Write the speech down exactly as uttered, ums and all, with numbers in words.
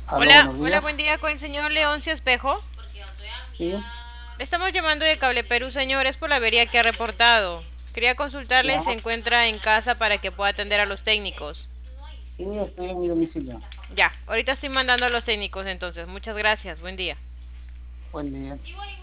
Aló, Hola, buenos hola, días. buen día con el señor Leoncio Espejo. Sí, Le estamos llamando de Cable Perú, señor, es por la avería que ha reportado. Quería consultarle si ya. se encuentra en casa para que pueda atender a los técnicos. Sí, estoy en mi domicilio. Ya, ahorita estoy mandando a los técnicos entonces. Muchas gracias, buen día. Buen día.